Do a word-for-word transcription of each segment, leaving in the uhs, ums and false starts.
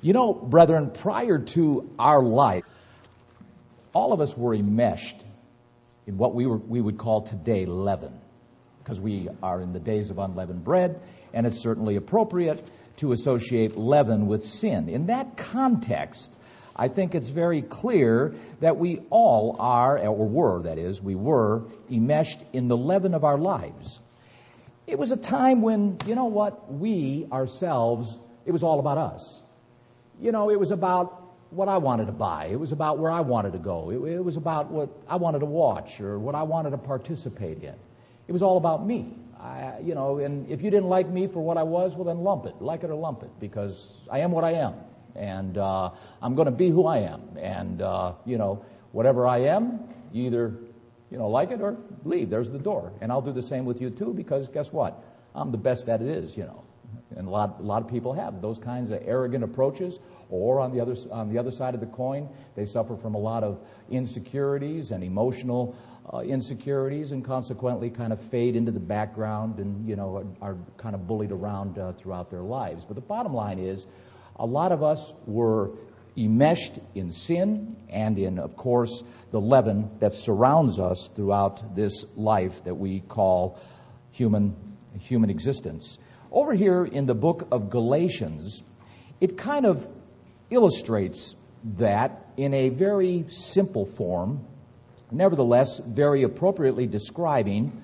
You know, brethren, prior to our life, all of us were enmeshed in what we were, we would call today leaven, because we are in the days of unleavened bread, and it's certainly appropriate to associate leaven with sin. In that context, I think it's very clear that we all are, or were, that is, we were enmeshed in the leaven of our lives. It was a time when, you know what, we ourselves, it was all about us. You know, it was about what I wanted to buy. It was about where I wanted to go. It, it was about what I wanted to watch or what I wanted to participate in. It was all about me. I, you know, and if you didn't like me for what I was, well, then lump it. Like it or lump it, because I am what I am. And uh, I'm going to be who I am. And, uh, you know, whatever I am, you either, you know, like it or leave. There's the door. And I'll do the same with you, too, because guess what? I'm the best that it is, you know. And a lot, a lot of people have those kinds of arrogant approaches. Or on the other on the other side of the coin, they suffer from a lot of insecurities and emotional uh, insecurities, and consequently kind of fade into the background and, you know, are, are kind of bullied around uh, throughout their lives. But the bottom line is, a lot of us were enmeshed in sin and in, of course, the leaven that surrounds us throughout this life that we call human human existence. Over here in the book of Galatians, it kind of illustrates that in a very simple form, nevertheless very appropriately describing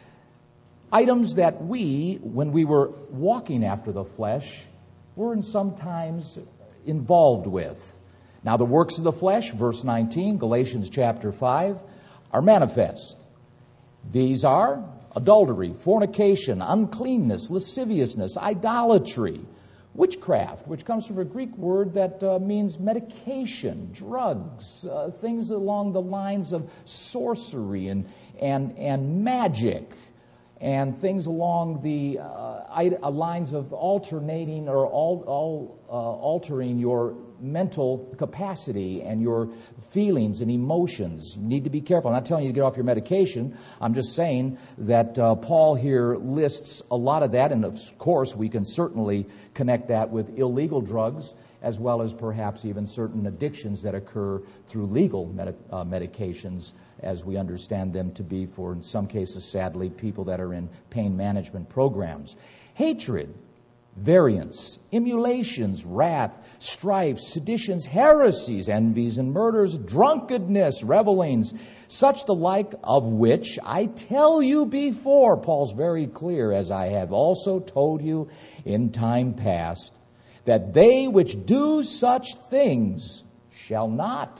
items that we, when we were walking after the flesh, were sometimes involved with. Now, the works of the flesh, verse nineteen, Galatians chapter five, are manifest. These are adultery, fornication, uncleanness, lasciviousness, idolatry, witchcraft, which comes from a Greek word that uh, means medication, drugs, uh, things along the lines of sorcery and and and magic, and things along the uh, lines of alternating or all, all uh, altering your mental capacity and your feelings and emotions. You need to be careful. I'm not telling you to get off your medication. I'm just saying that uh, Paul here lists a lot of that, and of course we can certainly connect that with illegal drugs, as well as perhaps even certain addictions that occur through legal med- uh, medications, as we understand them to be for, in some cases, sadly, people that are in pain management programs. Hatred, variance, emulations, wrath, strife, seditions, heresies, envies, and murders, drunkenness, revelings, such the like of which I tell you before. Paul's very clear, as I have also told you in time past, that they which do such things shall not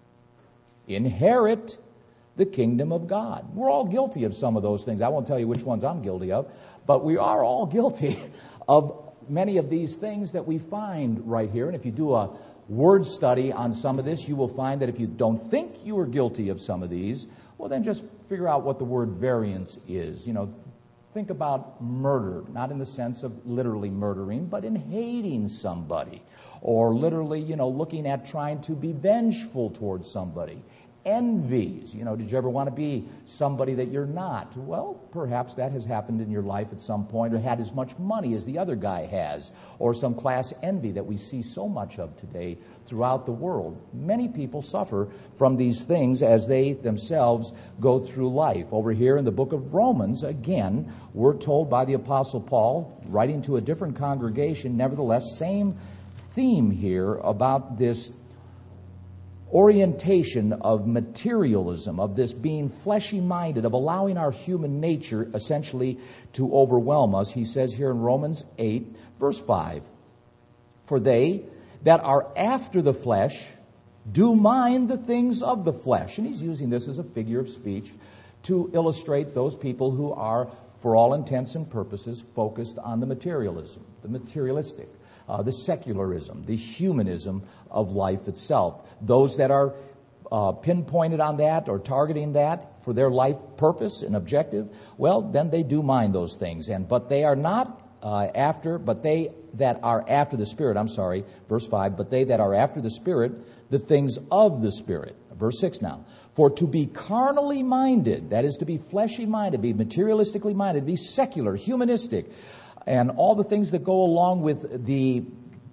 inherit the kingdom of God. We're all guilty of some of those things. I won't tell you which ones I'm guilty of, but we are all guilty of many of these things that we find right here. And if you do a word study on some of this, you will find that if you don't think you are guilty of some of these, well, then just figure out what the word variance is. You know, think about murder, not in the sense of literally murdering, but in hating somebody, or literally, you know, looking at trying to be vengeful towards somebody. Envies, you know, did you ever want to be somebody that you're not? Well, perhaps that has happened in your life at some point, or had as much money as the other guy has, or some class envy that we see so much of today throughout the world. Many people suffer from these things as they themselves go through life. Over here in the book of Romans, again, we're told by the Apostle Paul, writing to a different congregation, nevertheless, same theme here about this orientation of materialism, of this being fleshy-minded, of allowing our human nature essentially to overwhelm us. He says here in Romans eight, verse five, for they that are after the flesh do mind the things of the flesh. And he's using this as a figure of speech to illustrate those people who are, for all intents and purposes, focused on the materialism, the materialistic. Uh, the secularism, the humanism of life itself. Those that are uh, pinpointed on that or targeting that for their life purpose and objective, well, then they do mind those things. And but they are not uh, after, but they that are after the Spirit, I'm sorry, verse five, but they that are after the Spirit, the things of the Spirit. Verse six now. For to be carnally minded, that is to be fleshy minded, be materialistically minded, be secular, humanistic, and all the things that go along with the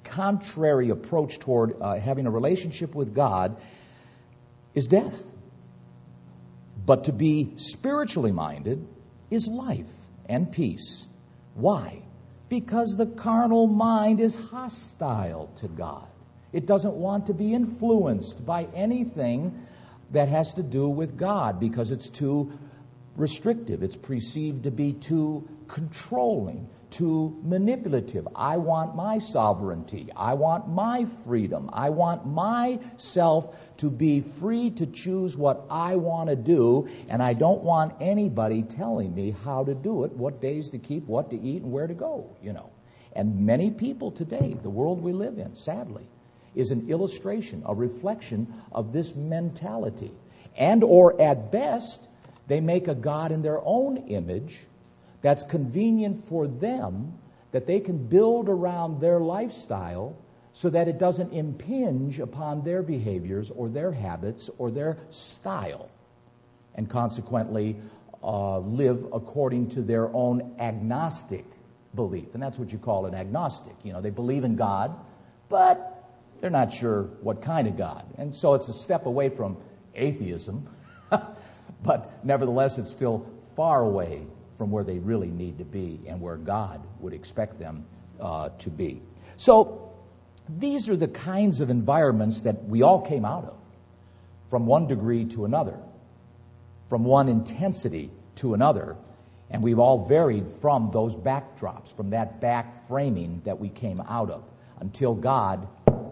contrary approach toward uh, having a relationship with God is death. But to be spiritually minded is life and peace. Why? Because the carnal mind is hostile to God. It doesn't want to be influenced by anything that has to do with God because it's too restrictive. It's perceived to be too controlling, too manipulative. I want my sovereignty. I want my freedom. I want myself to be free to choose what I want to do, and I don't want anybody telling me how to do it, what days to keep, what to eat, and where to go, you know. And many people today, the world we live in, sadly, is an illustration, a reflection of this mentality. And or at best, they make a God in their own image that's convenient for them, that they can build around their lifestyle so that it doesn't impinge upon their behaviors or their habits or their style, and consequently uh, live according to their own agnostic belief. And that's what you call an agnostic. You know, they believe in God, but they're not sure what kind of God. And so it's a step away from atheism, but nevertheless it's still far away from where they really need to be and where God would expect them uh, to be. So these are the kinds of environments that we all came out of, from one degree to another, from one intensity to another, and we've all varied from those backdrops, from that back framing that we came out of, until God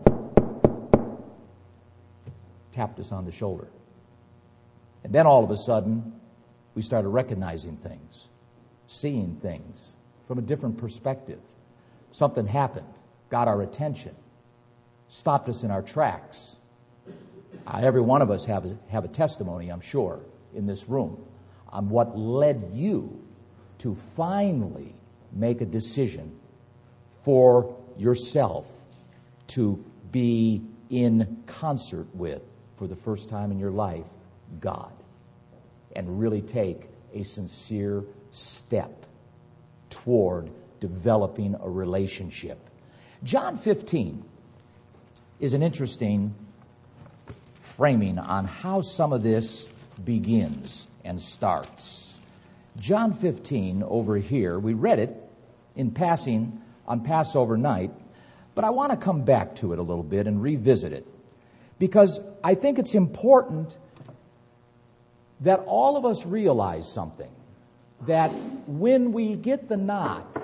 tapped us on the shoulder. And then all of a sudden, we started recognizing things, seeing things from a different perspective. Something happened, got our attention, stopped us in our tracks. Uh, every one of us have a, have a testimony, I'm sure, in this room on what led you to finally make a decision for yourself to be in concert with, for the first time in your life, God, and really take a sincere step toward developing a relationship. John fifteen is an interesting framing on how some of this begins and starts. John fifteen over here, we read it in passing on Passover night, but I want to come back to it a little bit and revisit it, because I think it's important that all of us realize something, that when we get the knock,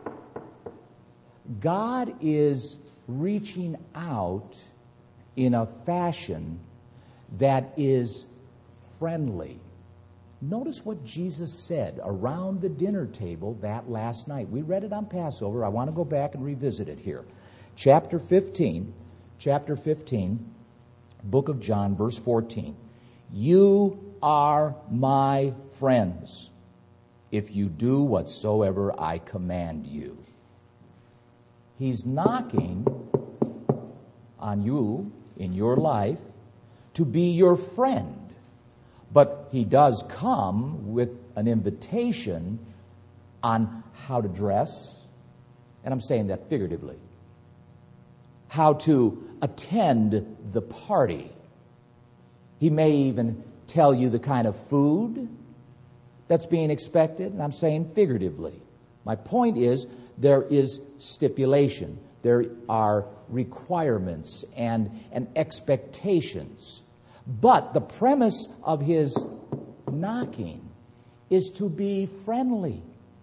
God is reaching out in a fashion that is friendly. Notice what Jesus said around the dinner table that last night. We read it on Passover. I want to go back and revisit it here. Chapter fifteen, chapter fifteen, book of John, verse fourteen. You are my friends if you do whatsoever I command you. He's knocking on you in your life to be your friend. But he does come with an invitation on how to dress, and I'm saying that figuratively, how to attend the party. He may even tell you the kind of food that's being expected, and I'm saying figuratively. My point is, there is stipulation. There are requirements and, and expectations. But the premise of his knocking is to be friendly,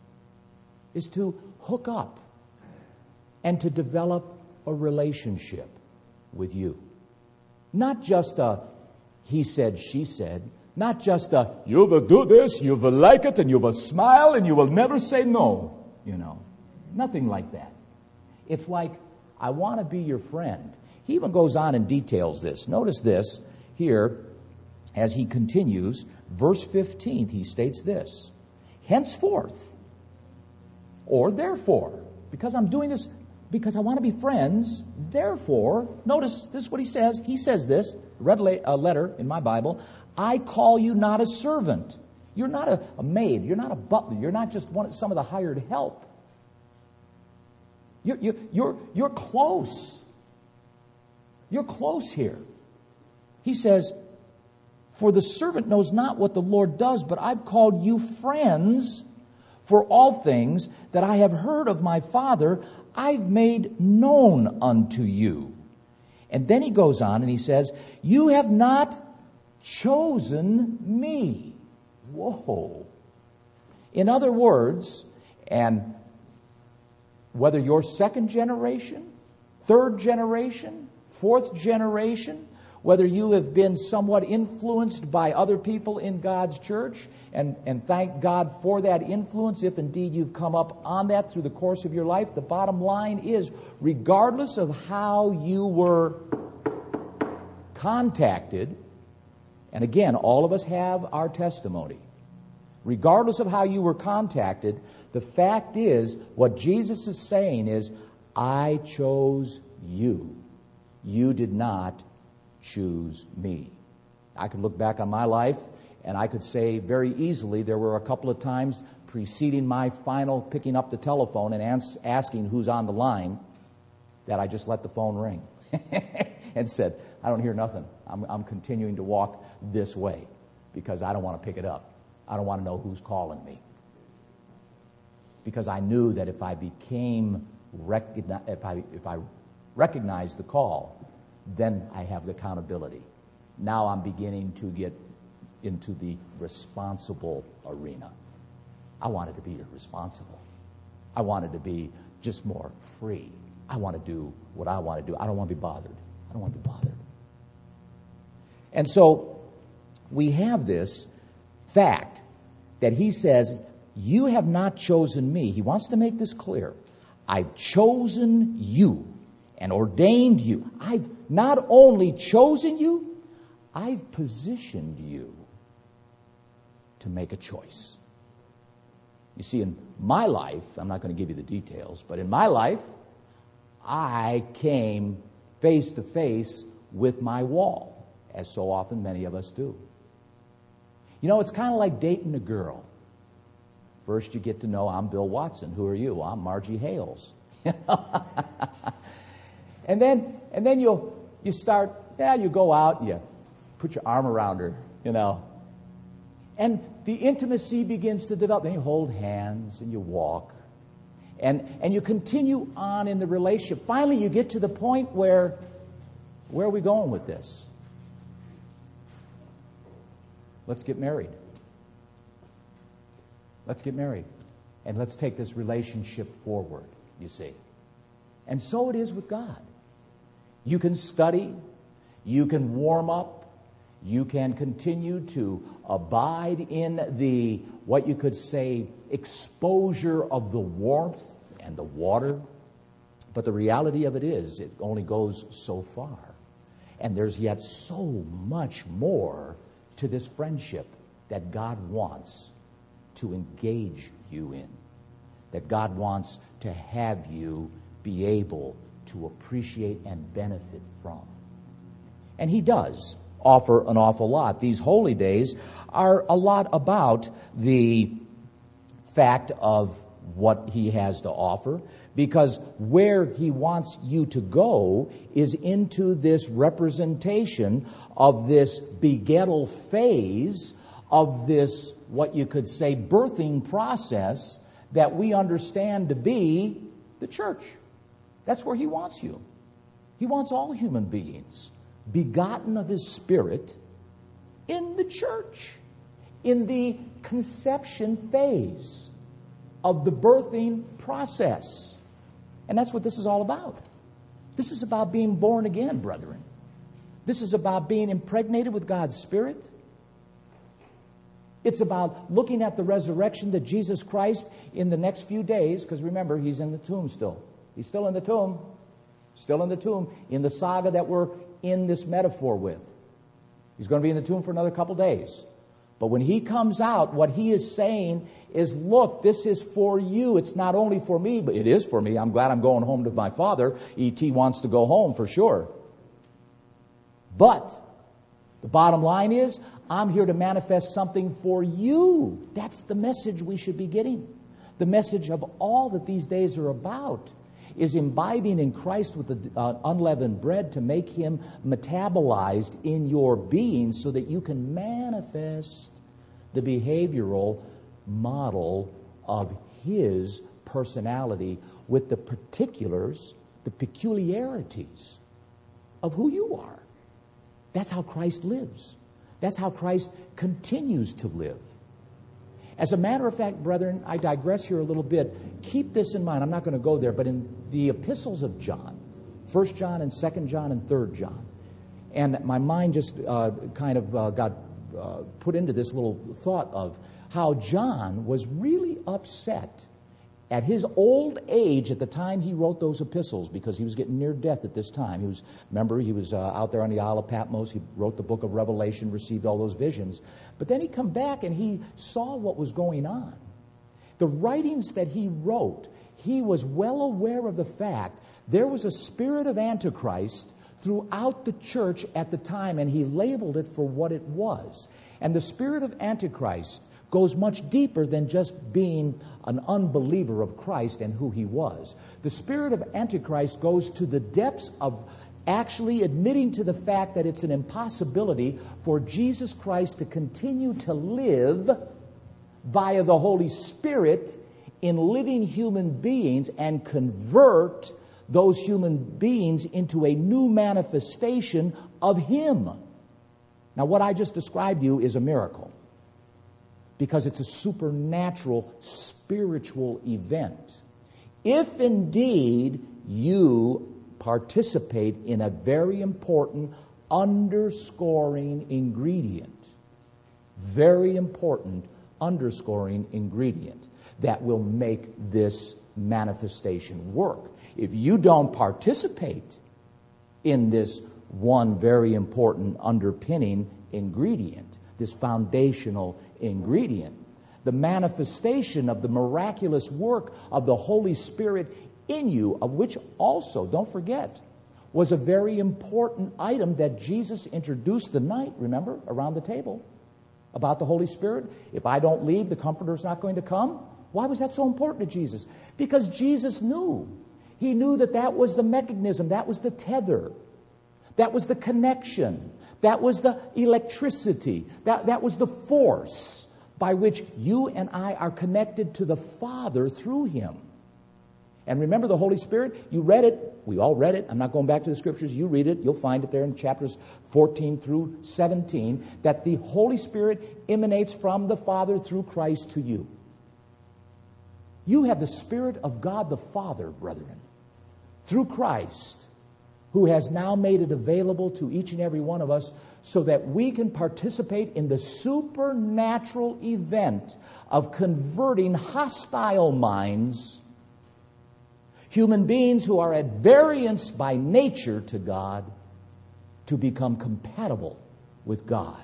is to hook up, and to develop a relationship with you. Not just a he said, she said, not just a you will do this, you will like it, and you will smile, and you will never say no, you know. Nothing like that. It's like, I want to be your friend. He even goes on and details this. Notice this here as he continues. Verse fifteen, he states this. Henceforth, or therefore, because I'm doing this because I want to be friends, therefore, notice this is what he says. He says this, red a letter in my Bible, I call you not a servant. You're not a, a maid. You're not a butler. You're not just one, some of the hired help. You're, you're, you're, you're close. You're close here. He says, for the servant knows not what the Lord does, but I've called you friends, for all things that I have heard of my Father, I've made known unto you. And then he goes on and he says, you have not chosen me. Whoa. In other words, and whether you're second generation, third generation, fourth generation, whether you have been somewhat influenced by other people in God's church, and, and thank God for that influence, if indeed you've come up on that through the course of your life, the bottom line is, regardless of how you were contacted, and again, all of us have our testimony, regardless of how you were contacted, the fact is, what Jesus is saying is, I chose you. You did not choose me. I could look back on my life and I could say very easily there were a couple of times preceding my final picking up the telephone and ans- asking who's on the line that I just let the phone ring and said, I don't hear nothing. I'm, I'm continuing to walk this way because I don't want to pick it up. I don't want to know who's calling me. Because I knew that if I became, recogni- if I if I recognized the call, then I have the accountability. Now I'm beginning to get into the responsible arena. I wanted to be responsible. I wanted to be just more free. I want to do what I want to do. I don't want to be bothered. I don't want to be bothered. And so we have this fact that he says, you have not chosen me. He wants to make this clear. I've chosen you and ordained you. I've not only chosen you, I've positioned you to make a choice. You see, in my life, I'm not going to give you the details, but in my life, I came face to face with my wall, as so often many of us do. You know, it's kind of like dating a girl. First you get to know, I'm Bill Watson. Who are you? I'm Margie Hales. and then and then you'll you start, yeah, you go out and you put your arm around her, you know. And the intimacy begins to develop. Then you hold hands and you walk. And and you continue on in the relationship. Finally you get to the point where, where are we going with this? Let's get married. Let's get married. And let's take this relationship forward, you see. And so it is with God. You can study. You can warm up. You can continue to abide in the, what you could say, exposure of the warmth and the water. But the reality of it is, it only goes so far. And there's yet so much more to this friendship that God wants to engage you in, that God wants to have you be able to appreciate and benefit from. And He does offer an awful lot. These holy days are a lot about the fact of what He has to offer, because where He wants you to go is into this representation of this begettal phase of this, what you could say, birthing process that we understand to be the church. That's where He wants you. He wants all human beings begotten of His Spirit in the church, in the conception phase of the birthing process. And that's what this is all about. This is about being born again, brethren. This is about being impregnated with God's Spirit. It's about looking at the resurrection that Jesus Christ in the next few days, because remember, He's in the tomb still. He's still in the tomb. Still in the tomb, in the saga that we're in this metaphor with. He's going to be in the tomb for another couple days. But when He comes out, what He is saying is, look, this is for you. It's not only for me, but it is for me. I'm glad I'm going home to my Father. E T wants to go home for sure. But the bottom line is, I'm here to manifest something for you. That's the message we should be getting. The message of all that these days are about is imbibing in Christ with the uh, unleavened bread to make him metabolized in your being so that you can manifest the behavioral model of his personality with the particulars, the peculiarities of who you are. That's how Christ lives. That's how Christ continues to live. As a matter of fact, brethren, I digress here a little bit. Keep this in mind. I'm not going to go there, but in the epistles of John, First John and Second John and Third John, and my mind just uh, kind of uh, got uh, put into this little thought of how John was really upset at his old age at the time he wrote those epistles, because he was getting near death at this time. He was, remember, he was uh, out there on the Isle of Patmos. He wrote the book of Revelation, received all those visions. But then he come back and he saw what was going on. The writings that he wrote, he was well aware of the fact there was a spirit of Antichrist throughout the church at the time, and he labeled it for what it was. And the spirit of Antichrist goes much deeper than just being an unbeliever of Christ and who he was. The spirit of Antichrist goes to the depths of actually admitting to the fact that it's an impossibility for Jesus Christ to continue to live via the Holy Spirit in living human beings and convert those human beings into a new manifestation of him. Now, what I just described to you is a miracle, because it's a supernatural, spiritual event. If indeed you participate in a very important underscoring ingredient, very important underscoring ingredient that will make this manifestation work. If you don't participate in this one very important underpinning ingredient, this foundational ingredient, the manifestation of the miraculous work of the Holy Spirit in you, of which also, don't forget, was a very important item that Jesus introduced the night, remember, around the table, about the Holy Spirit. If I don't leave, the Comforter's not going to come. Why was that so important to Jesus? Because Jesus knew. He knew that that was the mechanism, that was the tether, that was the connection, that was the electricity, that, that was the force by which you and I are connected to the Father through him. And remember the Holy Spirit? You read it. We all read it. I'm not going back to the scriptures. You read it. You'll find it there in chapters fourteen through seventeen, that the Holy Spirit emanates from the Father through Christ to you. You have the Spirit of God the Father, brethren, through Christ, who has now made it available to each and every one of us so that we can participate in the supernatural event of converting hostile minds, human beings who are at variance by nature to God, to become compatible with God.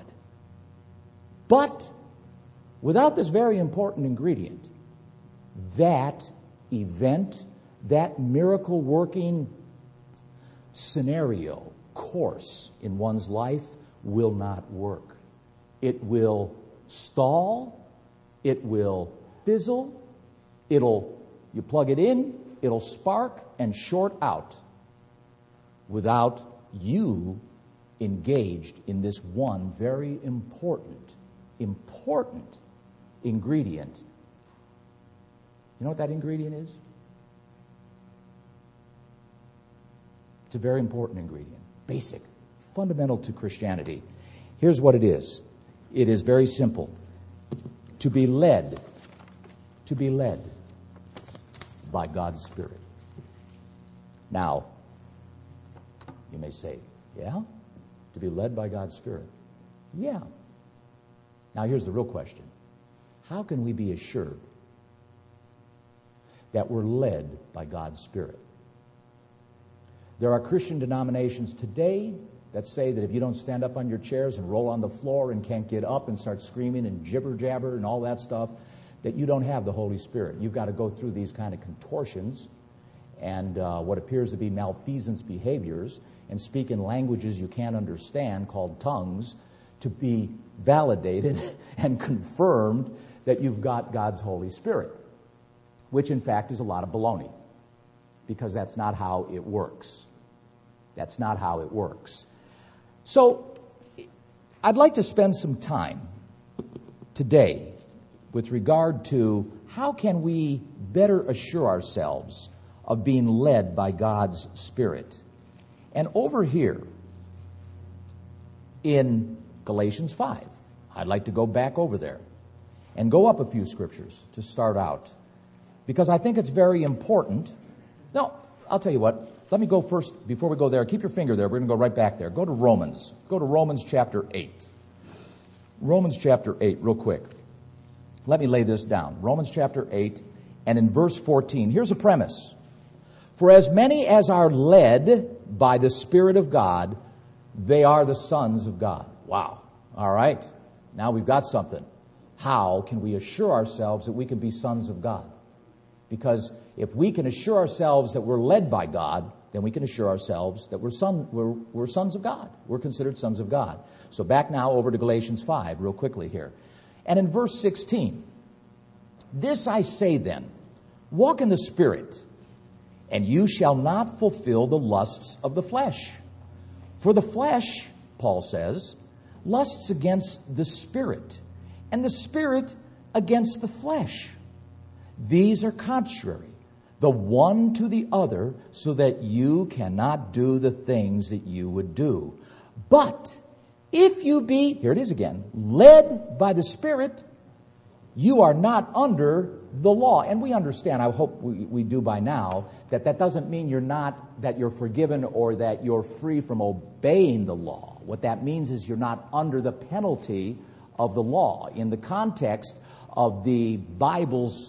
But without this very important ingredient, that event, that miracle-working scenario, course in one's life will not work. It will stall. It will fizzle. It'll, you plug it in, it'll spark and short out without you engaged in this one very important, important ingredient. You know what that ingredient is? It's a very important ingredient, basic, fundamental to Christianity. Here's what it is. It is very simple. To be led, to be led by God's Spirit. Now, you may say, yeah, to be led by God's Spirit. Yeah. Now, here's the real question. How can we be assured that we're led by God's Spirit? There are Christian denominations today that say that if you don't stand up on your chairs and roll on the floor and can't get up and start screaming and jibber-jabber and all that stuff, that you don't have the Holy Spirit. You've got to go through these kind of contortions and uh, what appears to be malfeasance behaviors and speak in languages you can't understand called tongues to be validated and confirmed that you've got God's Holy Spirit, which in fact is a lot of baloney. because that's not how it works. That's not how it works. So I'd like to spend some time today with regard to how can we better assure ourselves of being led by God's Spirit. And over here in Galatians five, I'd like to go back over there and go up a few scriptures to start out, because I think it's very important. No, I'll tell you what. Let me go first, before we go there. Keep your finger there. We're going to go right back there. Go to Romans. Go to Romans chapter eight. Romans chapter eight, real quick. Let me lay this down. Romans chapter eight, and in verse fourteen. Here's a premise. For as many as are led by the Spirit of God, they are the sons of God. Wow. All right. Now we've got something. How can we assure ourselves that we can be sons of God? Because if we can assure ourselves that we're led by God, then we can assure ourselves that we're, son, we're, we're sons of God. We're considered sons of God. So back now over to Galatians five, real quickly here. And in verse sixteen, this I say then, walk in the Spirit, and you shall not fulfill the lusts of the flesh. For the flesh, Paul says, lusts against the Spirit, and the Spirit against the flesh. These are contrary, the one to the other, so that you cannot do the things that you would do. But if you be, here it is again, led by the Spirit, you are not under the law. And we understand, I hope we, we do by now, that that doesn't mean you're not, that you're forgiven or that you're free from obeying the law. What that means is you're not under the penalty of the law. In the context of the Bible's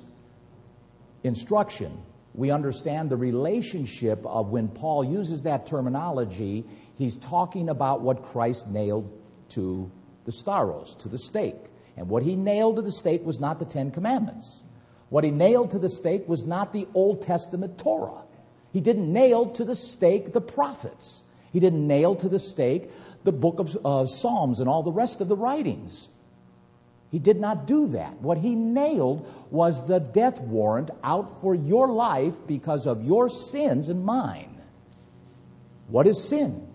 instruction, we understand the relationship of when Paul uses that terminology, he's talking about what Christ nailed to the stauros, to the stake. And what he nailed to the stake was not the Ten Commandments. What he nailed to the stake was not the Old Testament Torah. He didn't nail to the stake the prophets. He didn't nail to the stake the book of uh, Psalms and all the rest of the writings. He did not do that. What he nailed was the death warrant out for your life because of your sins and mine. What is sin?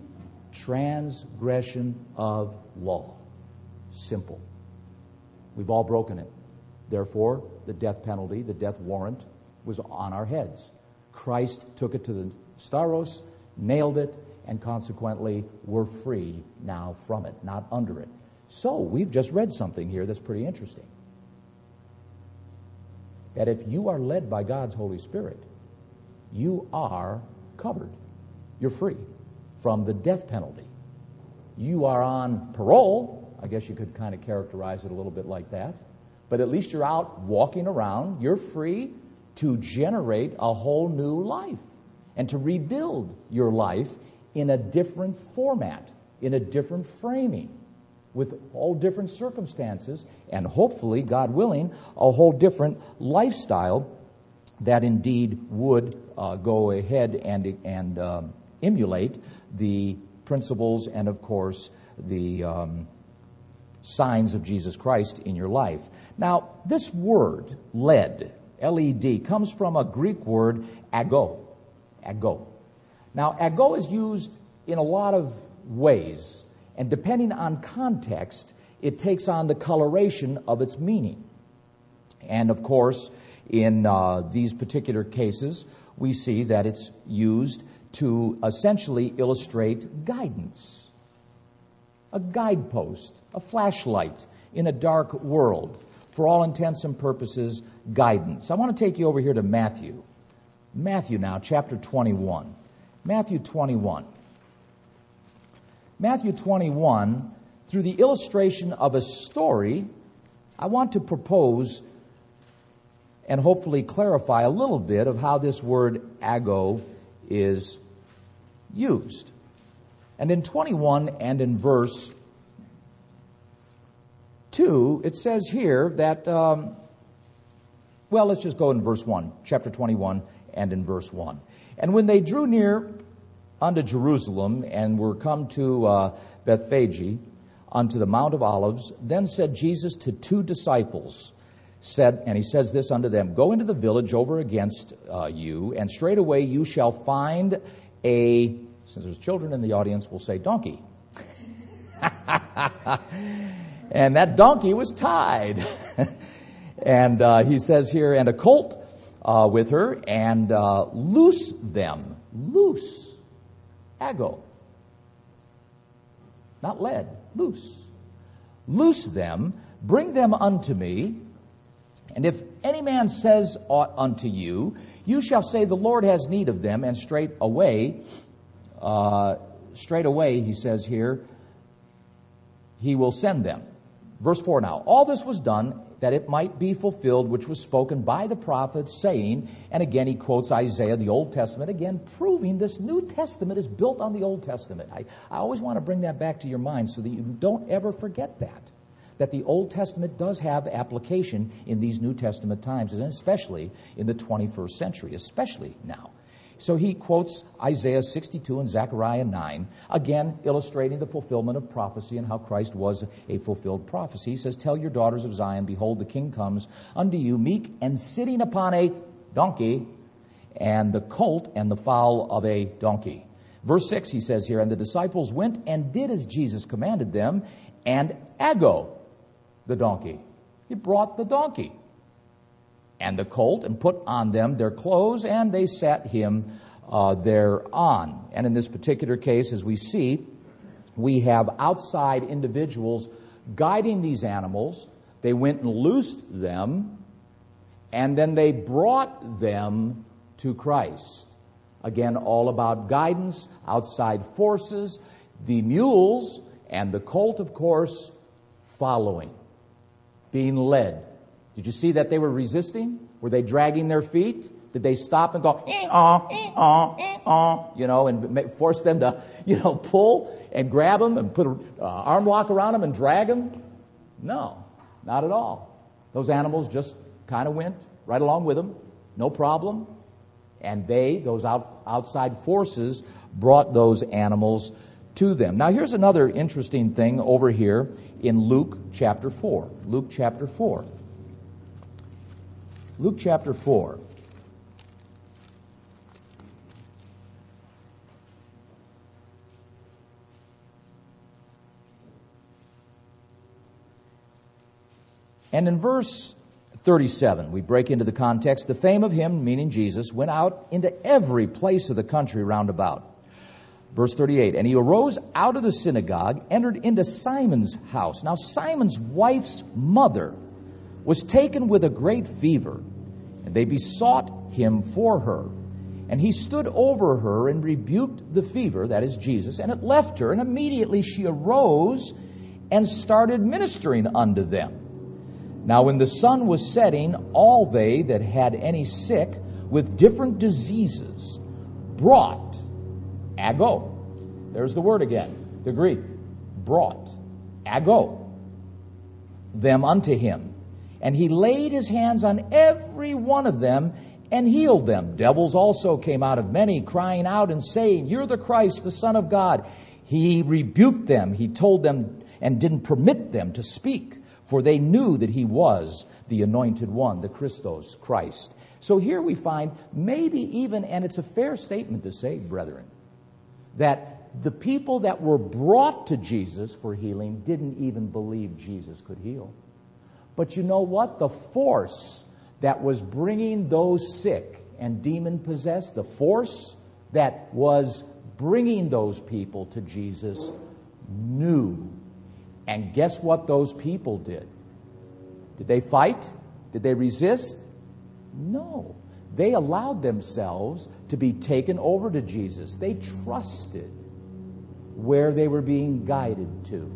Transgression of law. Simple. We've all broken it. Therefore, the death penalty, the death warrant, was on our heads. Christ took it to the stauros, nailed it, and consequently, we're free now from it, not under it. So, we've just read something here that's pretty interesting. That if you are led by God's Holy Spirit, you are covered. You're free from the death penalty. You are on parole. I guess you could kind of characterize it a little bit like that. But at least you're out walking around. You're free to generate a whole new life and to rebuild your life in a different format, in a different framing, with all different circumstances, and hopefully, God willing, a whole different lifestyle that indeed would uh, go ahead and, and um, emulate the principles and, of course, the um, signs of Jesus Christ in your life. Now, this word, led, L E D, comes from a Greek word, ago. Ago. Now, ago is used in a lot of ways, and depending on context, it takes on the coloration of its meaning. And, of course, in uh, these particular cases, we see that it's used to essentially illustrate guidance. A guidepost, a flashlight in a dark world. For all intents and purposes, guidance. I want to take you over here to Matthew. Matthew now, chapter twenty-one. Matthew twenty-one. Matthew twenty-one, through the illustration of a story, I want to propose and hopefully clarify a little bit of how this word ago is used. And in twenty-one and in verse two, it says here that, um, well, let's just go in verse one, chapter twenty-one and in verse one. And when they drew near unto Jerusalem and were come to uh, Bethphage, unto the Mount of Olives, then said Jesus to two disciples, said, and he says this unto them, go into the village over against uh, you, and straightway you shall find a, since there's children in the audience, we'll say donkey. And that donkey was tied. And uh, he says here, and a colt uh, with her, and uh, loose them. Loose. Ago. Not led. Loose. Loose them. Bring them unto me. And if any man says aught unto you, you shall say, the Lord has need of them, and straight away, uh, straight away, he says here, he will send them. Verse four now. All this was done that it might be fulfilled, which was spoken by the prophet, saying, and again he quotes Isaiah, the Old Testament, again proving this New Testament is built on the Old Testament. I, I always want to bring that back to your mind so that you don't ever forget that. That the Old Testament does have application in these New Testament times, and especially in the twenty-first century, especially now. So he quotes Isaiah sixty-two and Zechariah nine, again illustrating the fulfillment of prophecy and how Christ was a fulfilled prophecy. He says, tell your daughters of Zion, behold, the king comes unto you, meek and sitting upon a donkey, and the colt and the foal of a donkey. Verse six, he says here, and the disciples went and did as Jesus commanded them, and ago, the donkey. He brought the donkey and the colt and put on them their clothes, and they sat him uh, thereon. And in this particular case, as we see, we have outside individuals guiding these animals. They went and loosed them, and then they brought them to Christ. Again, all about guidance, outside forces, the mules and the colt, of course, following. Being led. Did you see that they were resisting? Were they dragging their feet? Did they stop and go, ee-aw, ee-aw, ee-aw, you know, and make, force them to, you know, pull and grab them and put an uh, arm lock around them and drag them? No, not at all. Those animals just kind of went right along with them, no problem. And they, those out, outside forces, brought those animals to them. Now, here's another interesting thing over here in Luke chapter four. Luke chapter four. Luke chapter four. And in verse thirty-seven, we break into the context. The fame of him, meaning Jesus, went out into every place of the country round about. Verse thirty-eight, and he arose out of the synagogue, entered into Simon's house. Now Simon's wife's mother was taken with a great fever, and they besought him for her. And he stood over her and rebuked the fever, that is Jesus, and it left her, and immediately she arose and started ministering unto them. Now when the sun was setting, all they that had any sick with different diseases brought, ago, there's the word again, the Greek, brought, ago, them unto him. And he laid his hands on every one of them and healed them. Devils also came out of many, crying out and saying, you're the Christ, the Son of God. He rebuked them. He told them and didn't permit them to speak, for they knew that he was the anointed one, the Christos, Christ. So here we find maybe even, and it's a fair statement to say, brethren, that the people that were brought to Jesus for healing didn't even believe Jesus could heal. But you know what? The force that was bringing those sick and demon-possessed, the force that was bringing those people to Jesus, knew. And guess what those people did? Did they fight? Did they resist? No. They allowed themselves to be taken over to Jesus. They trusted where they were being guided to.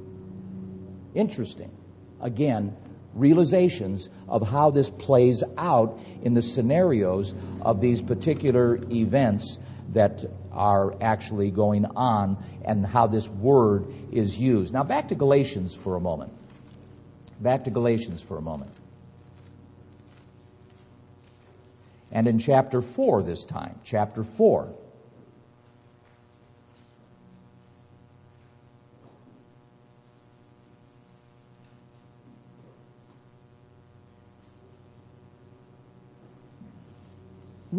Interesting. Again, realizations of how this plays out in the scenarios of these particular events that are actually going on and how this word is used. Now back to Galatians for a moment. Back to Galatians for a moment. And in chapter four this time, chapter four.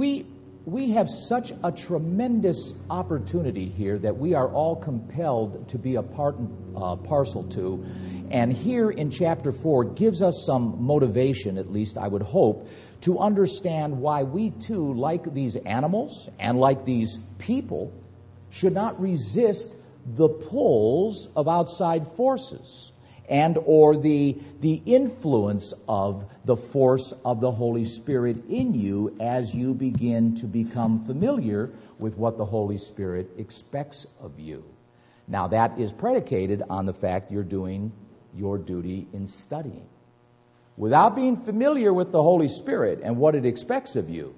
we we have such a tremendous opportunity here that we are all compelled to be a part and uh, parcel to. And here in chapter four gives us some motivation, at least I would hope, to understand why we too, like these animals and like these people, should not resist the pulls of outside forces and or the the influence of the force of the Holy Spirit in you as you begin to become familiar with what the Holy Spirit expects of you. Now, that is predicated on the fact you're doing your duty in studying. Without being familiar with the Holy Spirit and what it expects of you,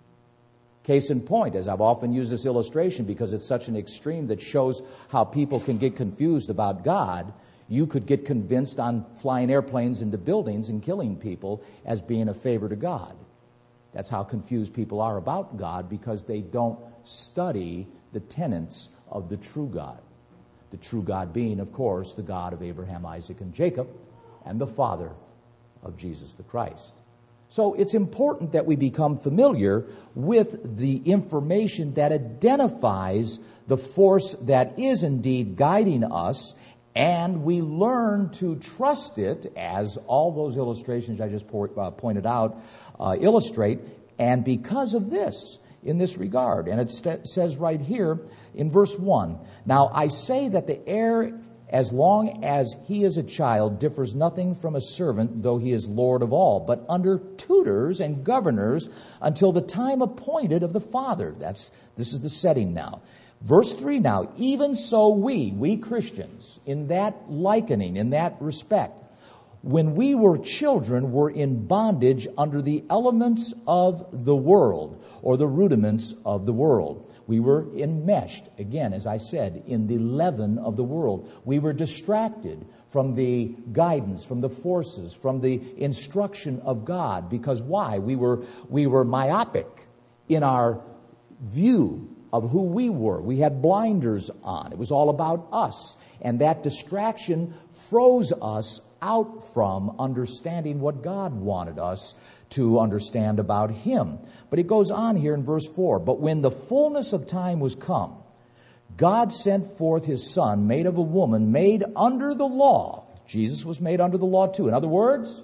case in point, as I've often used this illustration because it's such an extreme that shows how people can get confused about God, you could get convinced on flying airplanes into buildings and killing people as being a favor to God. That's how confused people are about God, because they don't study the tenets of the true God. The true God being, of course, the God of Abraham, Isaac, and Jacob, and the Father of Jesus the Christ. So it's important that we become familiar with the information that identifies the force that is indeed guiding us, and we learn to trust it, as all those illustrations I just po- uh, pointed out uh, illustrate. And because of this, in this regard, and it st- says right here in verse one, "Now I say that the heir, as long as he is a child, differs nothing from a servant, though he is Lord of all, but under tutors and governors until the time appointed of the Father." That's this is the setting now. Verse three now, "Even so we, we Christians, in that likening, in that respect, when we were children, were in bondage under the elements of the world," or the rudiments of the world. We were enmeshed, again, as I said, in the leaven of the world. We were distracted from the guidance, from the forces, from the instruction of God. Because why? We were, we were myopic in our view of who we were. We had blinders on. It was all about us. And that distraction froze us out from understanding what God wanted us to understand about Him. But it goes on here in verse four. "But when the fullness of time was come, God sent forth His Son, made of a woman, made under the law." Jesus was made under the law too. In other words,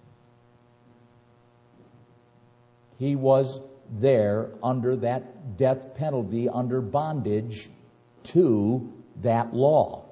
He was there under that death penalty, under bondage to that law.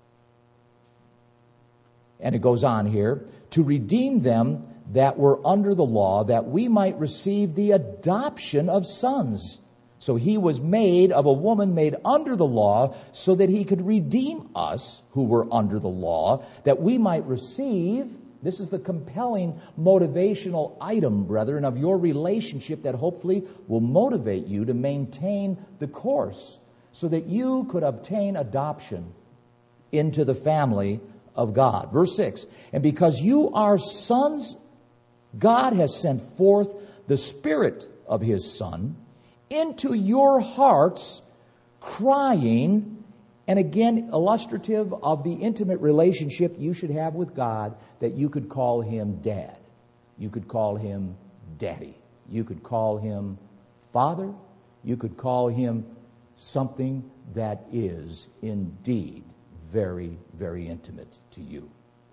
And it goes on here, "to redeem them that were under the law, that we might receive the adoption of sons." So He was made of a woman, made under the law, so that He could redeem us who were under the law, that we might receive. This is the compelling motivational item, brethren, of your relationship that hopefully will motivate you to maintain the course so that you could obtain adoption into the family of God. Verse six, "And because you are sons, God has sent forth the Spirit of His Son into your hearts, crying," and again, illustrative of the intimate relationship you should have with God, that you could call Him Dad. You could call Him Daddy. You could call Him Father. You could call Him something that is indeed very, very intimate to you.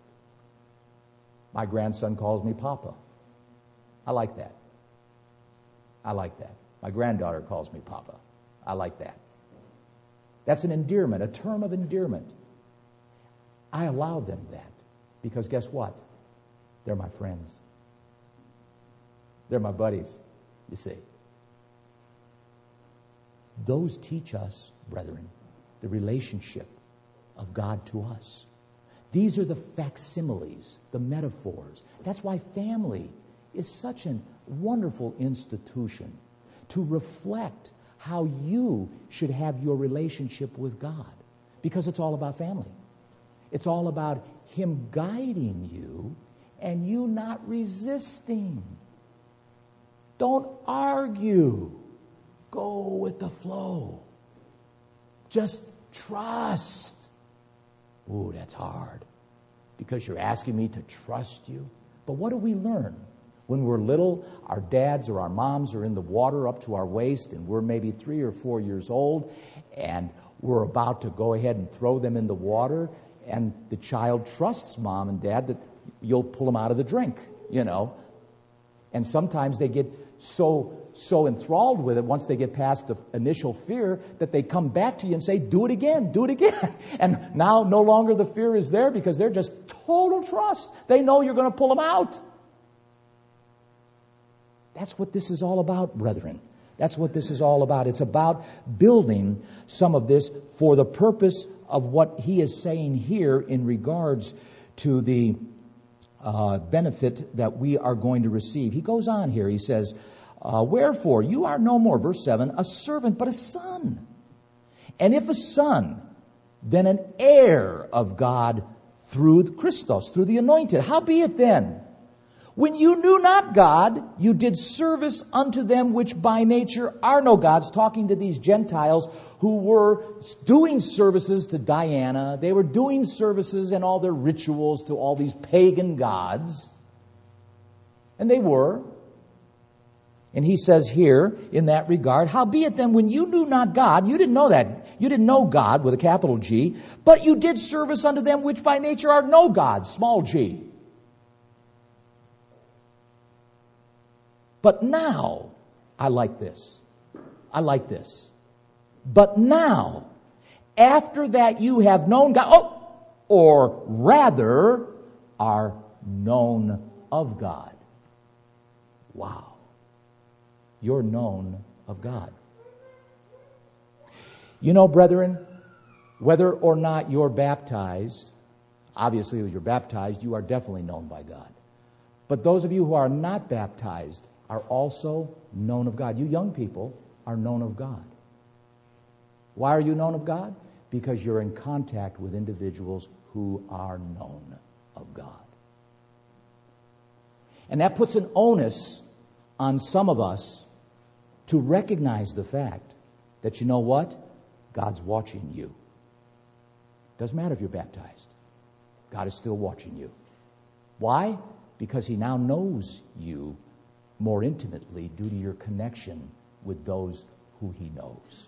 My grandson calls me Papa. I like that. I like that. My granddaughter calls me Papa. I like that. That's an endearment, a term of endearment. I allow them that because guess what? They're my friends. They're my buddies, you see. Those teach us, brethren, the relationship of God to us. These are the facsimiles, the metaphors. That's why family is such a wonderful institution to reflect how you should have your relationship with God. Because it's all about family. It's all about Him guiding you and you not resisting. Don't argue. Go with the flow. Just trust. Ooh, that's hard. Because you're asking me to trust you. But what do we learn When we're little, our dads or our moms are in the water up to our waist, and we're maybe three or four years old, and we're about to go ahead and throw them in the water, and the child trusts mom and dad that you'll pull them out of the drink, you know. And sometimes they get so so enthralled with it once they get past the initial fear that they come back to you and say, do it again, do it again. And now no longer the fear is there because they're just total trust. They know you're going to pull them out. That's what this is all about, brethren. That's what this is all about. It's about building some of this for the purpose of what he is saying here in regards to the uh, benefit that we are going to receive. He goes on here. He says, uh, wherefore you are no more, verse seven, a servant, but a son. And if a son, then an heir of God through Christos, through the anointed. Howbeit then, when you knew not God, you did service unto them which by nature are no gods, talking to these Gentiles who were doing services to Diana. They were doing services and all their rituals to all these pagan gods. And they were. And he says here, in that regard, howbeit then, when you knew not God, you didn't know that. You didn't know God with a capital G, but you did service unto them which by nature are no gods, small g. But now, I like this. I like this. But now, after that you have known God, oh, or rather are known of God. Wow. You're known of God. You know, brethren, whether or not you're baptized, obviously if you're baptized, you are definitely known by God. But those of you who are not baptized are also known of God. You young people are known of God. Why are you known of God? Because you're in contact with individuals who are known of God. And that puts an onus on some of us to recognize the fact that, you know what? God's watching you. Doesn't matter if you're baptized. God is still watching you. Why? Because he now knows you more intimately due to your connection with those who he knows.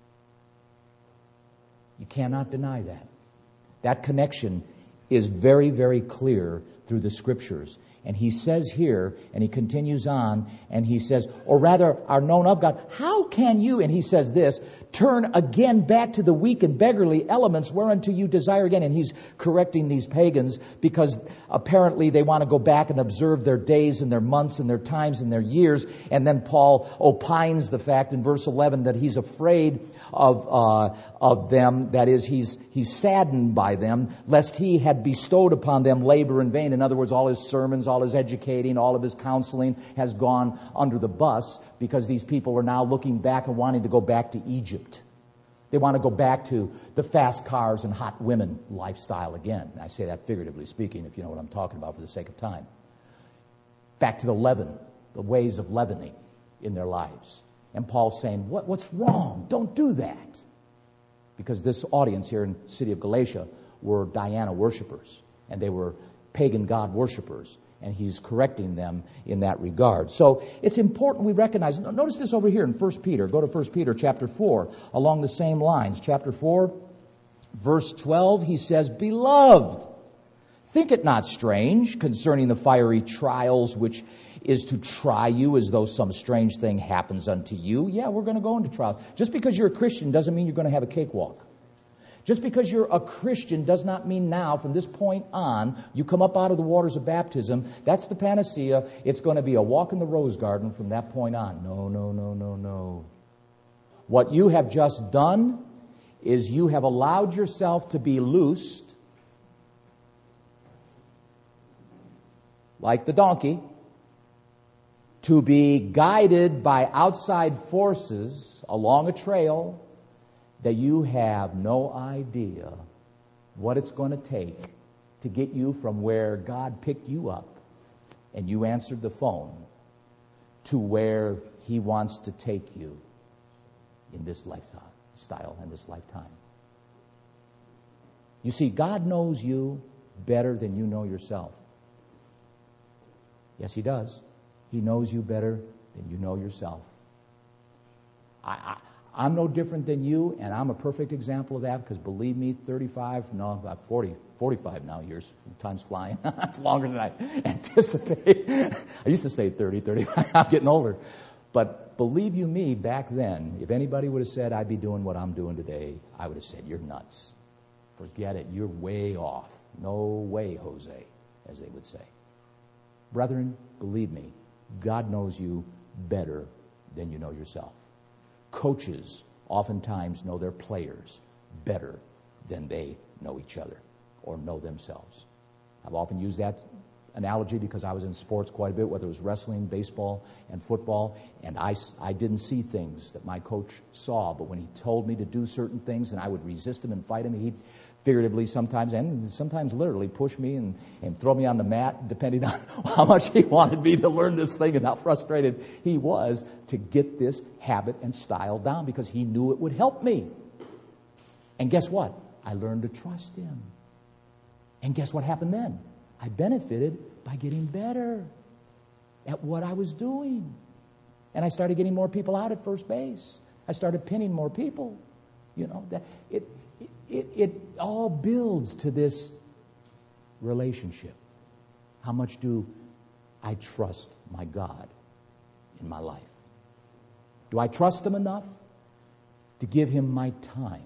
You cannot deny that. That connection is very, very clear through the Scriptures. And he says here, and he continues on, and he says, or rather are known of God. How can you, and he says this, turn again back to the weak and beggarly elements whereunto you desire again? And he's correcting these pagans because apparently they want to go back and observe their days and their months and their times and their years. And then Paul opines the fact in verse eleven that he's afraid of uh, of them. That is, he's he's saddened by them, lest he had bestowed upon them labor in vain. In other words, all his sermons, all his educating, all of his counseling has gone under the bus because these people are now looking back and wanting to go back to Egypt. They want to go back to the fast cars and hot women lifestyle again. I say that figuratively speaking, if you know what I'm talking about for the sake of time. Back to the leaven, the ways of leavening in their lives. And Paul's saying, what, what's wrong? Don't do that. Because this audience here in the city of Galatia were Diana worshipers, and they were pagan god worshipers. And he's correcting them in that regard. So it's important we recognize. Notice this over here in First Peter. Go to First Peter chapter four, along the same lines. Chapter four, verse twelve, he says, Beloved, think it not strange concerning the fiery trials which is to try you as though some strange thing happens unto you. Yeah, we're going to go into trials. Just because you're a Christian doesn't mean you're going to have a cakewalk. Just because you're a Christian does not mean now, from this point on, you come up out of the waters of baptism, that's the panacea. It's going to be a walk in the rose garden from that point on. No, no, no, no, no. What you have just done is you have allowed yourself to be loosed, like the donkey, to be guided by outside forces along a trail that you have no idea what it's going to take to get you from where God picked you up and you answered the phone to where he wants to take you in this lifestyle and this lifetime. You see, God knows you better than you know yourself. Yes, he does. He knows you better than you know yourself. I, I, I'm no different than you, and I'm a perfect example of that because believe me, thirty-five, no, about forty, forty-five now years. Time's flying. It's longer than I anticipate. I used to say thirty, thirty-five. I'm getting older. But believe you me, back then, if anybody would have said I'd be doing what I'm doing today, I would have said, you're nuts. Forget it. You're way off. No way, Jose, as they would say. Brethren, believe me, God knows you better than you know yourself. Coaches oftentimes know their players better than they know each other or know themselves. I've often used that analogy because I was in sports quite a bit, whether it was wrestling, baseball, and football, and I, I didn't see things that my coach saw, but when he told me to do certain things and I would resist him and fight him, he'd figuratively sometimes and sometimes literally push me and, and throw me on the mat, depending on how much he wanted me to learn this thing and how frustrated he was to get this habit and style down because he knew it would help me. And guess what? I learned to trust him. And guess what happened then? I benefited by getting better at what I was doing. And I started getting more people out at first base. I started pinning more people. You know, that it it it all builds to this relationship. How much do I trust my God in my life? Do I trust him enough to give him my time?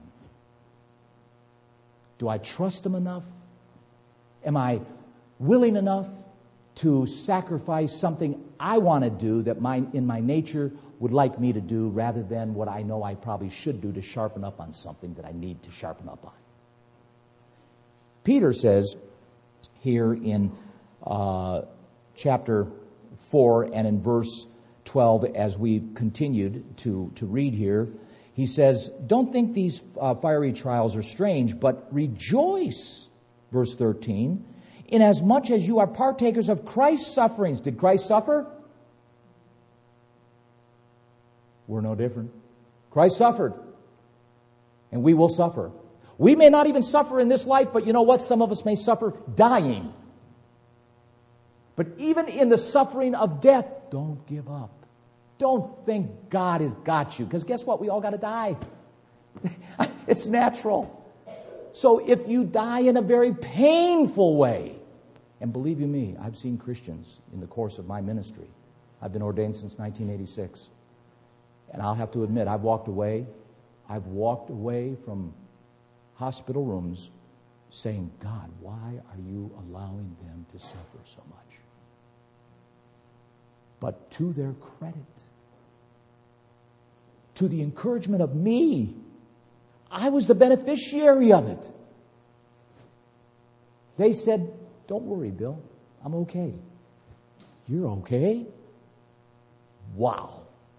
Do I trust him enough? Am I willing enough to sacrifice something I want to do that my, in my nature would like me to do rather than what I know I probably should do to sharpen up on something that I need to sharpen up on? Peter says here in uh, chapter four and in verse twelve, as we continued to, to read here, he says, don't think these uh, fiery trials are strange, but rejoice, verse thirteen, inasmuch as you are partakers of Christ's sufferings. Did Christ suffer? We're no different. Christ suffered, and we will suffer. We may not even suffer in this life, but you know what? Some of us may suffer dying. But even in the suffering of death, don't give up. Don't think God has got you, because guess what? We all got to die. It's natural. So if you die in a very painful way, and believe you me, I've seen Christians in the course of my ministry. I've been ordained since nineteen eighty-six. And I'll have to admit, I've walked away. I've walked away from hospital rooms saying, God, why are you allowing them to suffer so much? But to their credit, to the encouragement of me, I was the beneficiary of it. They said, don't worry, Bill, I'm okay. You're okay? Wow.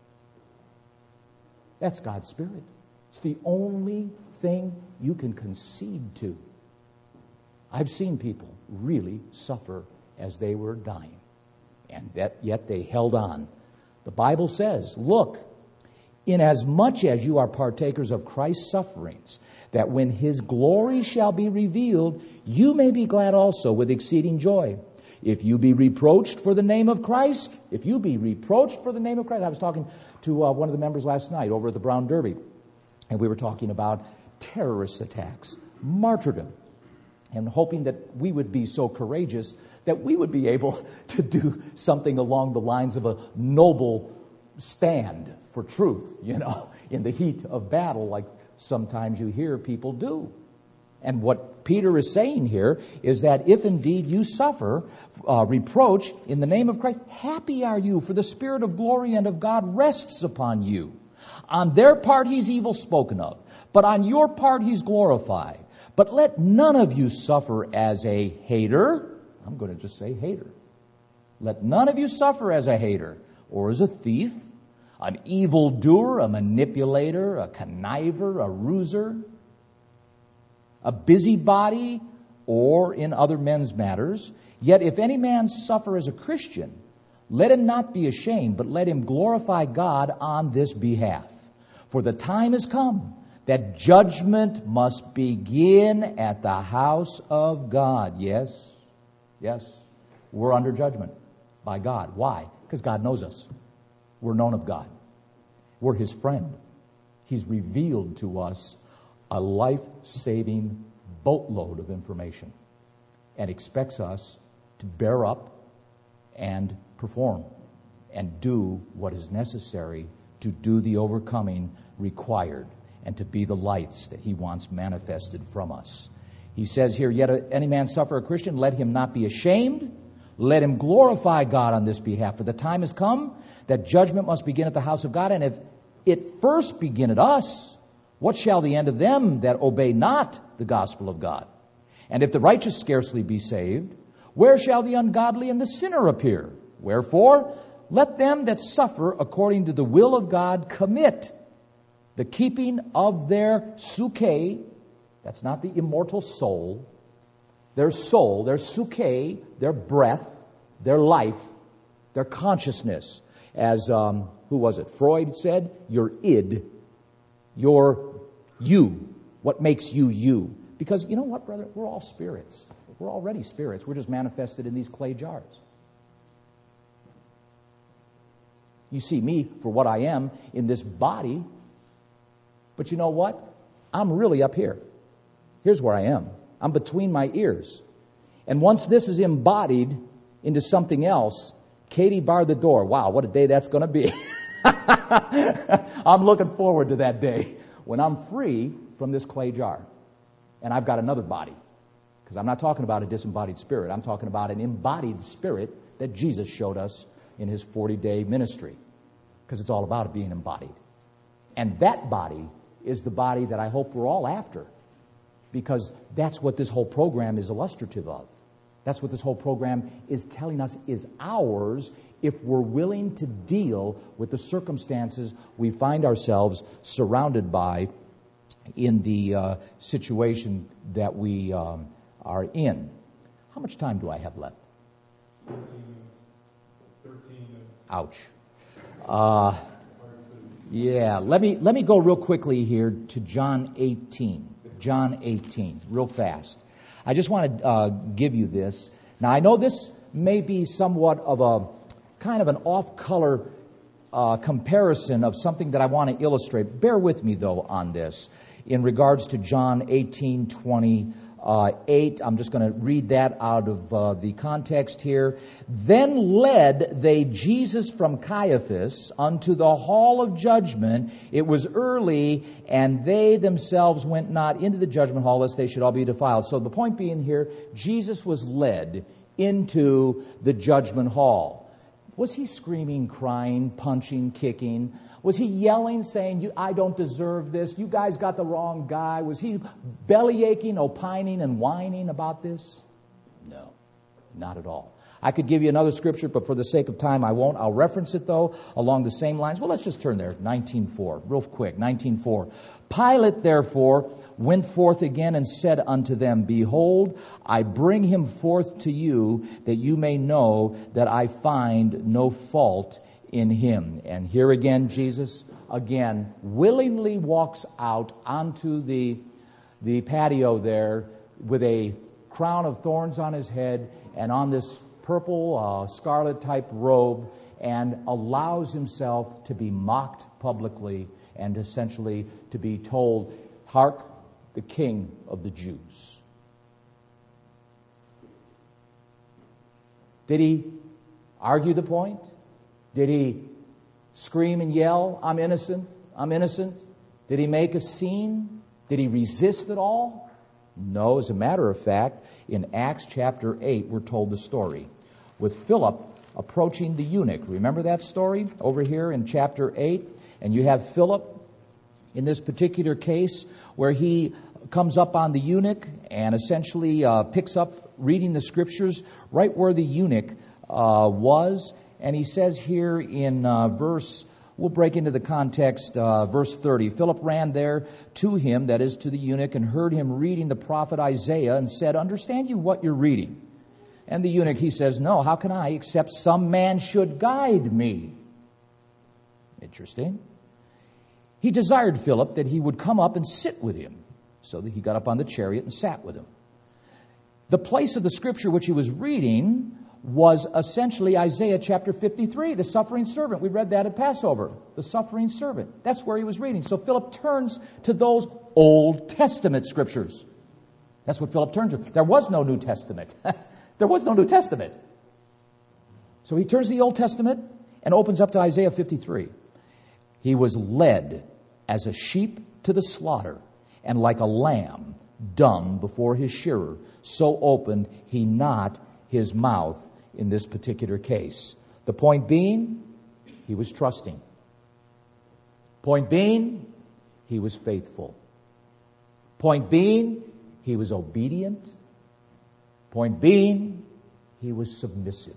That's God's Spirit. It's the only thing you can concede to. I've seen people really suffer as they were dying, and that yet they held on. The Bible says, look, inasmuch as you are partakers of Christ's sufferings, that when his glory shall be revealed, you may be glad also with exceeding joy. If you be reproached for the name of Christ, if you be reproached for the name of Christ. I was talking to uh, one of the members last night over at the Brown Derby, and we were talking about terrorist attacks, martyrdom, and hoping that we would be so courageous that we would be able to do something along the lines of a noble stand for truth, you know, in the heat of battle, like sometimes you hear people do. And what Peter is saying here is that if indeed you suffer uh, reproach in the name of Christ, happy are you, for the Spirit of glory and of God rests upon you. On their part he's evil spoken of, but on your part he's glorified. But let none of you suffer as a hater. I'm going to just say hater. Let none of you suffer as a hater, or as a thief, an evildoer, a manipulator, a conniver, a ruser, a busybody, or in other men's matters. Yet if any man suffer as a Christian, let him not be ashamed, but let him glorify God on this behalf. For the time has come that judgment must begin at the house of God. Yes, yes, we're under judgment by God. Why? Because God knows us. We're known of God. We're His friend. He's revealed to us a life-saving boatload of information and expects us to bear up and perform and do what is necessary to do the overcoming required and to be the lights that He wants manifested from us. He says here, yet any man suffer a Christian, let him not be ashamed. Let him glorify God on this behalf. For the time has come that judgment must begin at the house of God. And if it first begin at us, what shall the end of them that obey not the gospel of God? And if the righteous scarcely be saved, where shall the ungodly and the sinner appear? Wherefore, let them that suffer according to the will of God commit the keeping of their suke, that's not the immortal soul, their soul, their suke, their breath, their life, their consciousness. As, um, who was it? Freud said, your id, your you, what makes you you. Because you know what, brother? We're all spirits. We're already spirits. We're just manifested in these clay jars. You see me for what I am in this body, but you know what? I'm really up here. Here's where I am. I'm between my ears. And once this is embodied into something else, Katie barred the door. Wow, what a day that's going to be. I'm looking forward to that day when I'm free from this clay jar. And I've got another body. Because I'm not talking about a disembodied spirit. I'm talking about an embodied spirit that Jesus showed us in His forty-day ministry. Because it's all about being embodied. And that body is the body that I hope we're all after. Because that's what this whole program is illustrative of. That's what this whole program is telling us is ours if we're willing to deal with the circumstances we find ourselves surrounded by in the uh, situation that we um, are in. How much time do I have left? thirteen minutes. Ouch. Uh, yeah, let me let me go real quickly here to John eighteen. John eighteen, real fast. I just want to uh, give you this. Now, I know this may be somewhat of a kind of an off-color uh, comparison of something that I want to illustrate. Bear with me, though, on this. In regards to John eighteen twenty-eight, I'm just going to read that out of uh, the context here. Then led they Jesus from Caiaphas unto the hall of judgment. It was early, and they themselves went not into the judgment hall, lest they should all be defiled. So the point being here, Jesus was led into the judgment hall. Was he screaming, crying, punching, kicking? Was he yelling, saying, "You, I don't deserve this. You guys got the wrong guy"? Was he belly aching, opining, and whining about this? No, not at all. I could give you another scripture, but for the sake of time, I won't. I'll reference it, though, along the same lines. Well, let's just turn there. nineteen four, real quick. nineteen four. Pilate, therefore, went forth again and said unto them, Behold, I bring him forth to you, that you may know that I find no fault in him. And here again, Jesus, again, willingly walks out onto the, the patio there with a crown of thorns on his head and on this purple, uh, scarlet-type robe, and allows himself to be mocked publicly and essentially to be told, "Hark, the King of the Jews." Did he argue the point? Did he scream and yell, "I'm innocent, I'm innocent"? Did he make a scene? Did he resist at all? No, as a matter of fact, in Acts chapter eight, we're told the story with Philip approaching the eunuch. Remember that story over here in chapter eight? And you have Philip in this particular case where he comes up on the eunuch and essentially uh, picks up reading the scriptures right where the eunuch uh, was. And he says here in uh, verse, we'll break into the context, uh, verse thirty. Philip ran there to him, that is to the eunuch, and heard him reading the prophet Isaiah and said, "Understand you what you're reading?" And the eunuch, he says, "No, how can I, except some man should guide me?" Interesting. He desired Philip that he would come up and sit with him. So that he got up on the chariot and sat with him. The place of the scripture which he was reading was essentially Isaiah chapter fifty-three, the suffering servant. We read that at Passover, the suffering servant. That's where he was reading. So Philip turns to those Old Testament scriptures. That's what Philip turned to. There was no New Testament. There was no New Testament. So he turns to the Old Testament and opens up to Isaiah fifty-three. He was led as a sheep to the slaughter, and like a lamb dumb before his shearer, so opened he not his mouth in this particular case. The point being, he was trusting. Point being, he was faithful. Point being, he was obedient. Point being, he was submissive.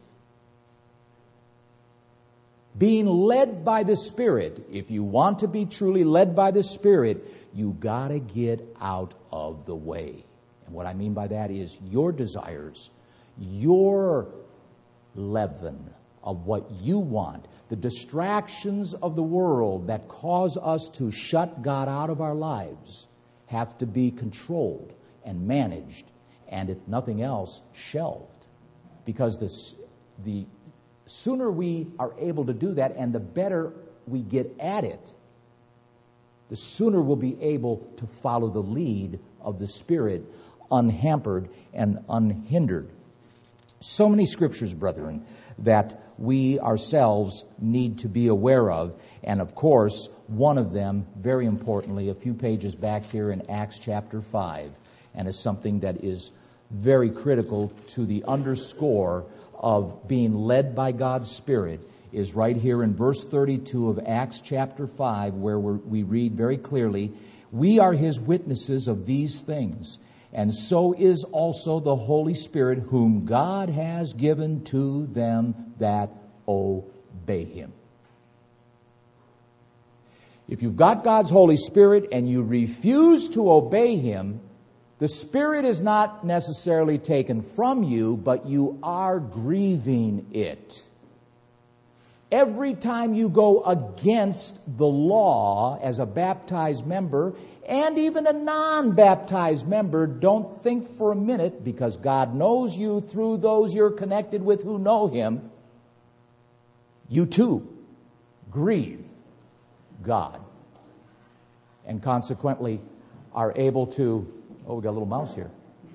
Being led by the Spirit, if you want to be truly led by the Spirit, you got to get out of the way. And what I mean by that is your desires, your leaven of what you want, the distractions of the world that cause us to shut God out of our lives have to be controlled and managed, and if nothing else, shelved. Because this, the sooner we are able to do that and the better we get at it, the sooner we'll be able to follow the lead of the Spirit unhampered and unhindered. So many scriptures, brethren, that we ourselves need to be aware of. And of course, one of them, very importantly, a few pages back here in Acts chapter five, and is something that is very critical to the underscore of being led by God's Spirit, is right here in verse thirty-two of Acts chapter five, where we're, we read very clearly, "We are His witnesses of these things, and so is also the Holy Spirit, whom God has given to them that obey Him." If you've got God's Holy Spirit and you refuse to obey Him, the Spirit is not necessarily taken from you, but you are grieving it. Every time you go against the law as a baptized member, and even a non-baptized member, don't think for a minute, because God knows you through those you're connected with who know Him, you too grieve God. And consequently are able to... Oh, we got a little mouse here.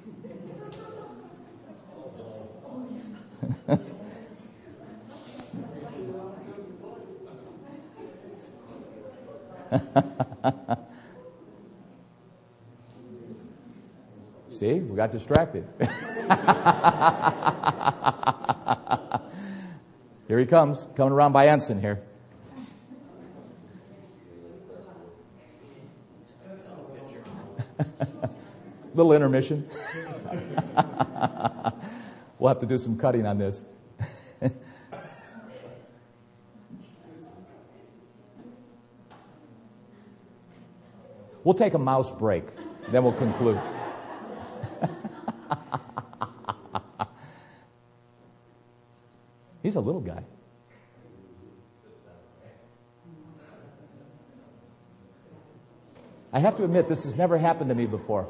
See, we got distracted. Here he comes, coming around by Ensign here. Little intermission. We'll have to do some cutting on this. We'll take a mouse break, then we'll conclude. He's a little guy. I have to admit, this has never happened to me before.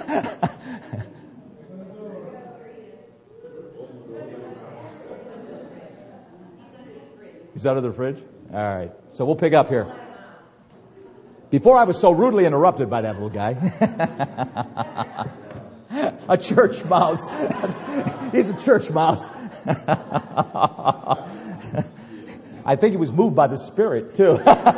He's under the fridge? All right. So we'll pick up here. Before I was so rudely interrupted by that little guy. A church mouse. He's a church mouse. I think he was moved by the Spirit, too.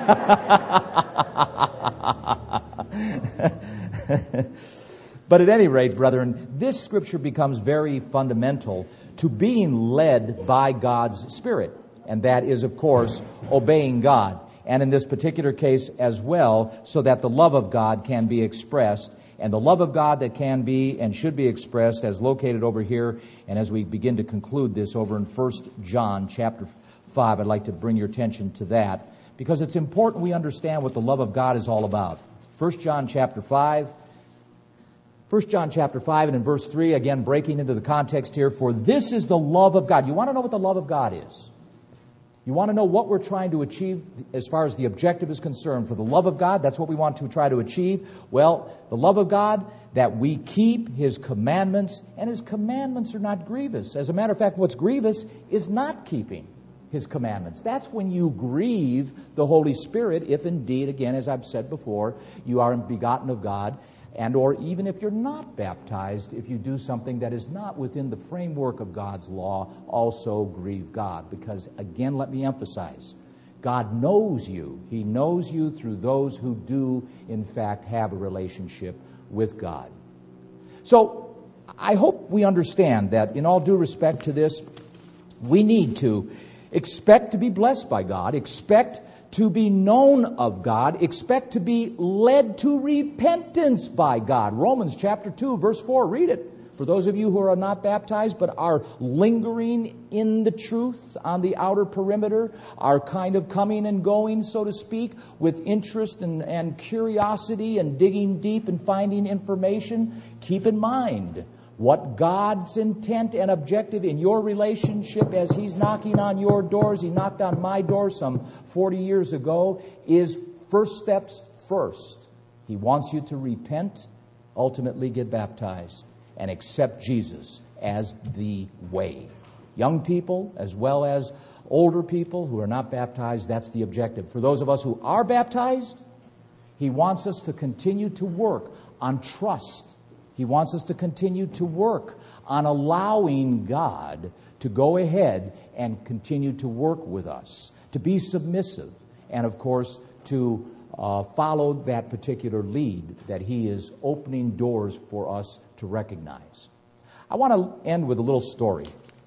But at any rate, brethren, this scripture becomes very fundamental to being led by God's Spirit. And that is, of course, obeying God. And in this particular case as well, so that the love of God can be expressed. And the love of God that can be and should be expressed as located over here. And as we begin to conclude this over in First John chapter five, I'd like to bring your attention to that. Because it's important we understand what the love of God is all about. First John chapter five. First John chapter five and in verse three, again breaking into the context here. For this is the love of God. You want to know what the love of God is? You want to know what we're trying to achieve as far as the objective is concerned? For the love of God, that's what we want to try to achieve. Well, the love of God, that we keep His commandments, and His commandments are not grievous. As a matter of fact, what's grievous is not keeping His commandments. That's when you grieve the Holy Spirit, if indeed, again, as I've said before, you are begotten of God, and or even if you're not baptized, if you do something that is not within the framework of God's law, also grieve God. Because, again, let me emphasize, God knows you. He knows you through those who do, in fact, have a relationship with God. So, I hope we understand that in all due respect to this, we need to expect to be blessed by God, expect to be known of God, expect to be led to repentance by God. Romans chapter two, verse four, read it. For those of you who are not baptized but are lingering in the truth on the outer perimeter, are kind of coming and going, so to speak, with interest and, and curiosity and digging deep and finding information, keep in mind what God's intent and objective in your relationship as He's knocking on your doors, He knocked on my door some forty years ago, is first steps first. He wants you to repent, ultimately get baptized, and accept Jesus as the way. Young people as well as older people who are not baptized, that's the objective. For those of us who are baptized, He wants us to continue to work on trust. He wants us to continue to work on allowing God to go ahead and continue to work with us, to be submissive, and of course to uh, follow that particular lead that He is opening doors for us to recognize. I want to end with a little story.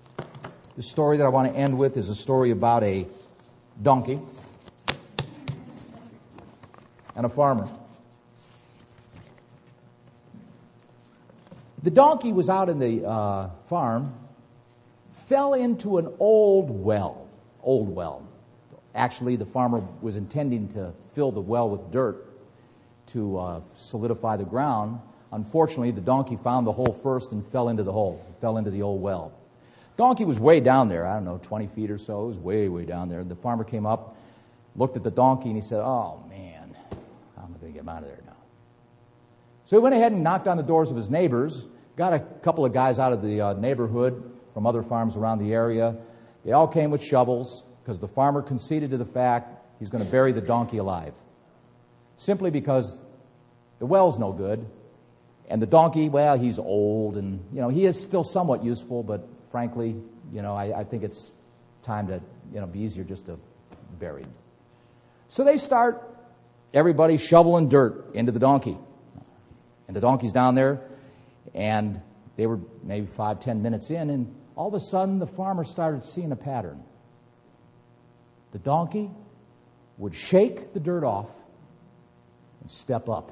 The story that I want to end with is a story about a donkey and a farmer. The donkey was out in the uh, farm, fell into an old well, old well. Actually, the farmer was intending to fill the well with dirt to uh, solidify the ground. Unfortunately, the donkey found the hole first and fell into the hole, fell into the old well. Donkey was way down there, I don't know, twenty feet or so. It was way, way down there. The farmer came up, looked at the donkey, and he said, "Oh, man, how am I going to get him out of there now?" So he went ahead and knocked on the doors of his neighbors, got a couple of guys out of the uh, neighborhood from other farms around the area. They all came with shovels because the farmer conceded to the fact he's going to bury the donkey alive. Simply because the well's no good, and the donkey, well, he's old, and, you know, he is still somewhat useful, but frankly, you know, I, I think it's time to, you know, be easier just to bury him. So they start, everybody shoveling dirt into the donkey. And the donkey's down there, and they were maybe five, ten minutes in, and all of a sudden the farmer started seeing a pattern. The donkey would shake the dirt off and step up.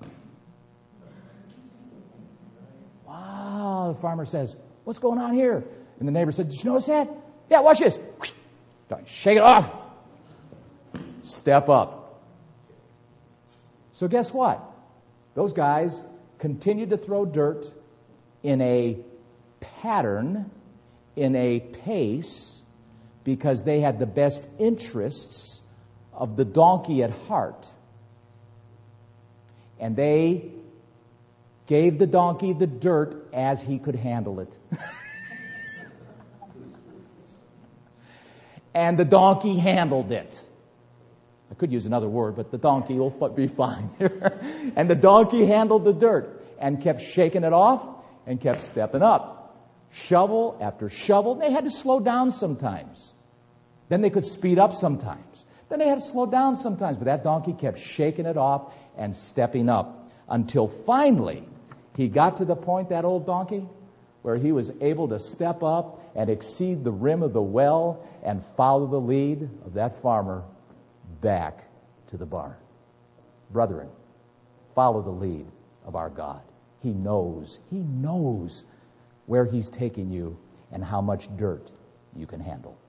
Wow, the farmer says, "What's going on here?" And the neighbor said, "Did you notice that?" "Yeah, watch this." Shake it off. Step up. So guess what? Those guys continued to throw dirt in a pattern, in a pace, because they had the best interests of the donkey at heart. And they gave the donkey the dirt as he could handle it. And the donkey handled it. I could use another word, but the donkey will be fine. And the donkey handled the dirt and kept shaking it off and kept stepping up. Shovel after shovel. They had to slow down sometimes. Then they could speed up sometimes. Then they had to slow down sometimes. But that donkey kept shaking it off and stepping up until finally he got to the point, that old donkey, where he was able to step up and exceed the rim of the well and follow the lead of that farmer back to the barn. Brethren, follow the lead of our God. He knows, He knows where He's taking you and how much dirt you can handle.